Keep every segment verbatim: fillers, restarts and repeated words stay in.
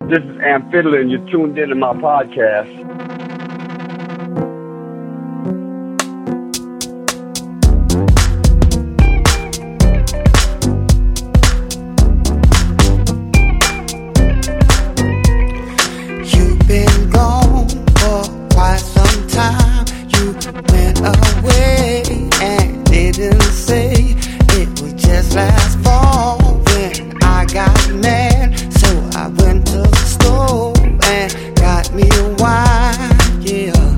This is Am Fiddler, and you're tuned in to my podcast. You've been gone for quite some time. You went away and didn't say it was just last fall when I got mad. So I went to the store and got me a wine, yeah.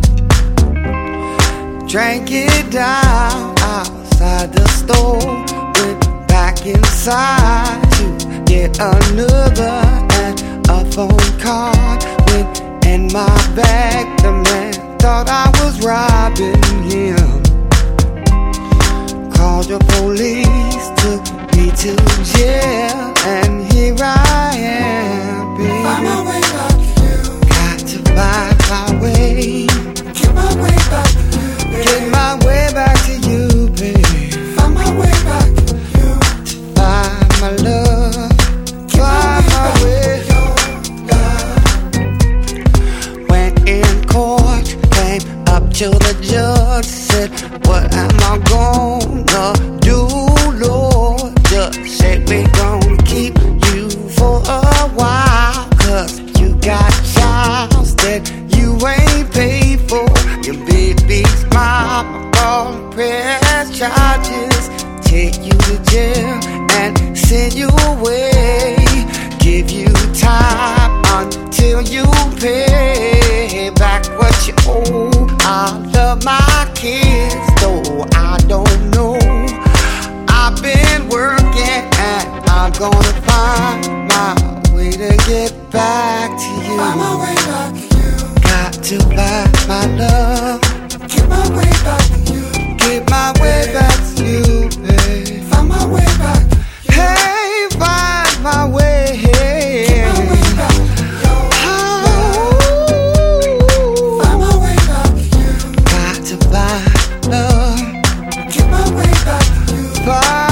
Drank it down outside the store. Went back inside to get another, and a phone call went in my bag. The man thought I was robbing him. Called the police, took me to jail, and here I am, baby. Find my way back to you. Got to find my way. Get my way back to you, baby. Get my way back to you, baby. Find my way back to you. To find my love. Get Find my my way way. back to your love. Went in court, came up to the judge, said, what am I gonna do, Lord? Just said we gonna keep you for a while, cause you got jobs that you ain't paid for. Your baby's mama gonna press charges, take you to jail and send you away. Give you time until you pay back what you owe. I love my kids, though I don't know. I've been working and I'm gonna find my way to get back to you. Find my way back to you. Got to find my love. Get my way back to you. Get my way back to you, babe. Find my way back to you. Hey, find my way. Get my way back to your love. Find my way back to you. Got to find love. Get my way back to you. Find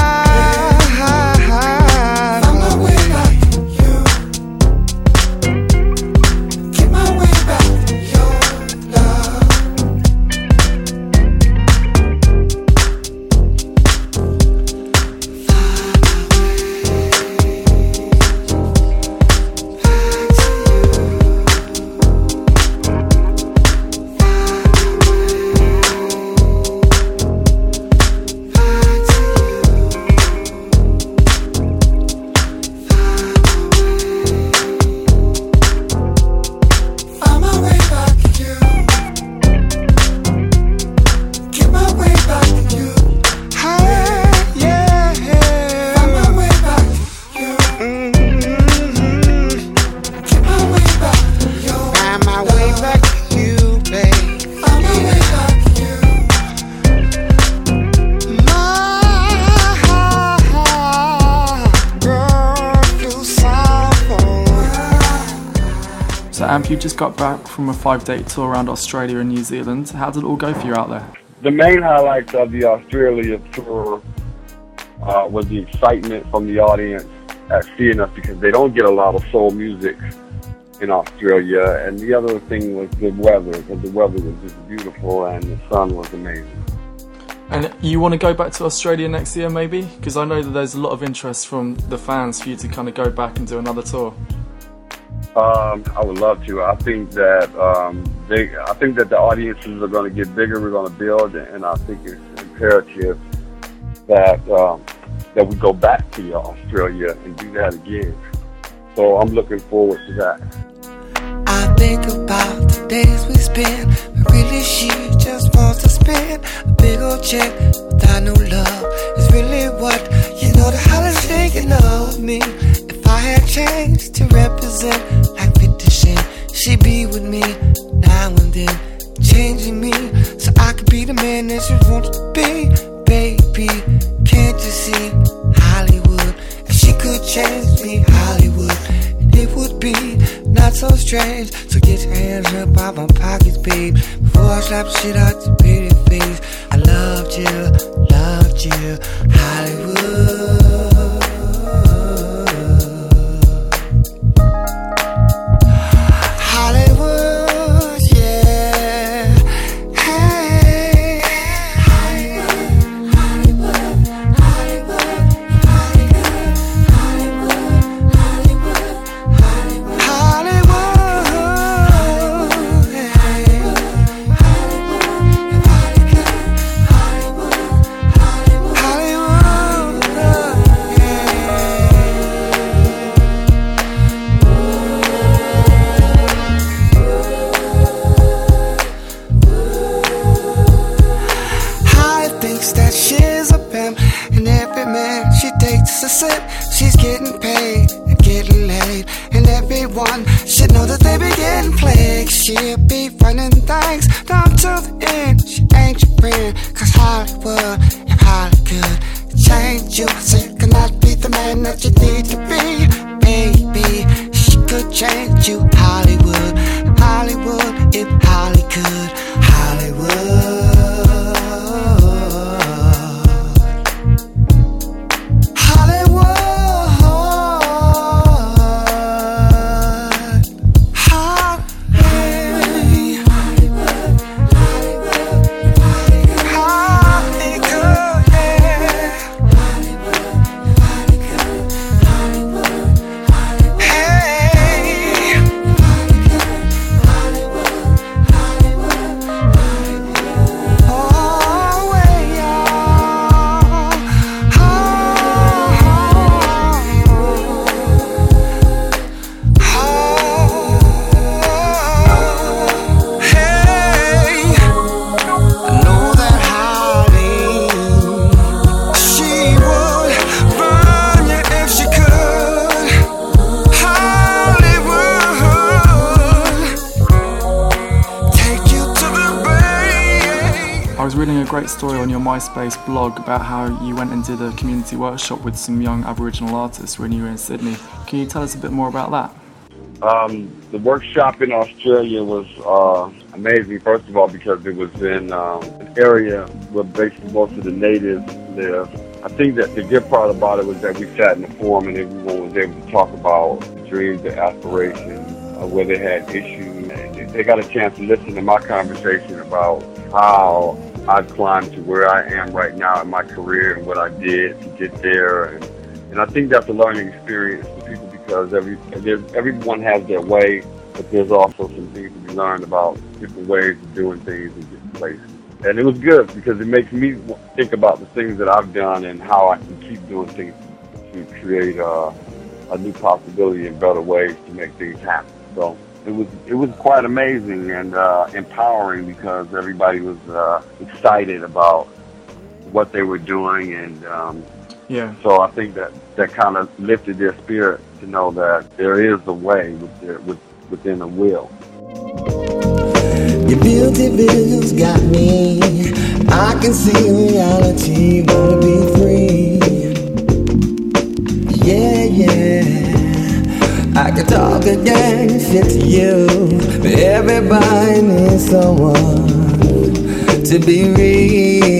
Find my way back to you. Get my way back to your love. Find my way back to you. Get my way back to you. Hey, yeah. Find my way back to you. Mm-hmm. Get my way back to your Find my way back to you, babe. Find my way back to you. My girl, you sound. So Amp, you just got back from a five-day tour around Australia and New Zealand. How did it all go for you out there? The main highlights of the Australia tour uh, was the excitement from the audience at seeing us, because they don't get a lot of soul music in Australia. And the other thing was the weather, because the weather was just beautiful and the sun was amazing. And you want to go back to Australia next year, maybe? Because I know that there's a lot of interest from the fans for you to kind of go back and do another tour. Um, I would love to. I think that um, they, I think that the audiences are going to get bigger. We're going to build, and I think it's imperative that um, that we go back to Australia and do that again. So I'm looking forward to that. I think about the days we spent, but really she just wants to spend a big old check without no love. It's really what, you know, the holiday thinking of me. If I had changed to represent like fifty Cent, she'd be with me now and then, changing me so I could be the man that she wants to be. Baby, can't you see Hollywood? If she could change me, Hollywood, it would be not so strange. So get your hands up out my pockets, babe, before I slap shit out your pretty face. I loved you, loved you, Hollywood. one should know that they be getting plagued. She'll be running things down to the end. She ain't your friend, cause Hollywood, if Holly could change you so you cannot be the man that you need to be, baby, she could change you. Hollywood, Hollywood, if Holly could, Hollywood. Great story on your MySpace blog about how you went and did a community workshop with some young Aboriginal artists when you were in Sydney. Can you tell us a bit more about that? Um, the workshop in Australia was uh, amazing, first of all, because it was in um, an area where basically most of the natives live. I think that the good part about it was that we sat in the forum and everyone was able to talk about dreams and aspirations, uh, where they had issues. And they got a chance to listen to my conversation about how I've climbed to where I am right now in my career and what I did to get there. And, and I think that's a learning experience for people because every everyone has their way, but there's also some things to be learned about different ways of doing things in different places. And it was good because it makes me think about the things that I've done and how I can keep doing things to create uh, a new possibility and better ways to make things happen. So It was it was quite amazing and uh, empowering because everybody was uh, excited about what they were doing, and um, yeah. So I think that, that kind of lifted their spirit to know that there is a way with their, with, within a will. Your beauty visuals got me. I can see reality. Wanna be free. Yeah, yeah. I can talk a gang shit to you, but everybody needs someone to be real.